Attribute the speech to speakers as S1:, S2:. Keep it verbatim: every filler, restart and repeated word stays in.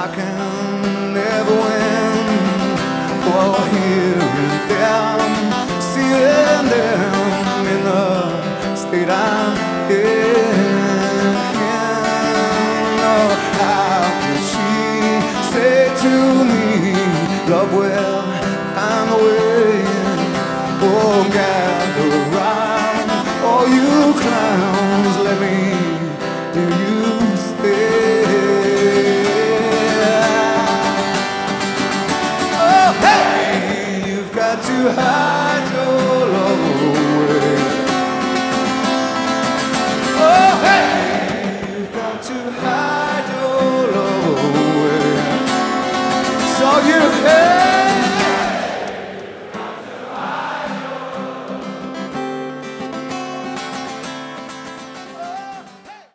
S1: I can never win. Oh, hearing them, seeing them in the state I'm in. Oh, how could she say to me, love will